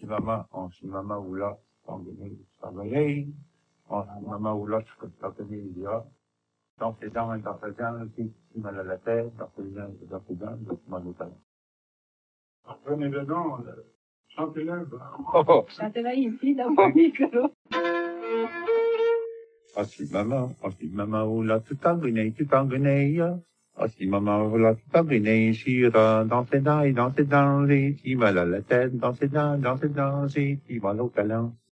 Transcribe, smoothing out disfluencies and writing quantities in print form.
en si maman ou là, en maman ou là, je connais déjà. Dans ses dents, dans ses dents, aussi, mal à la tête, dans ses dents, mal au talon. Prenez dedans, chantez-le. Chantez-la ici, dans mon micro. Si maman ou là, tout en guenille. Si maman ou là, tout en guenille, chira, dans ses dents, si mal à la tête, dans ses dents, si mal au talon.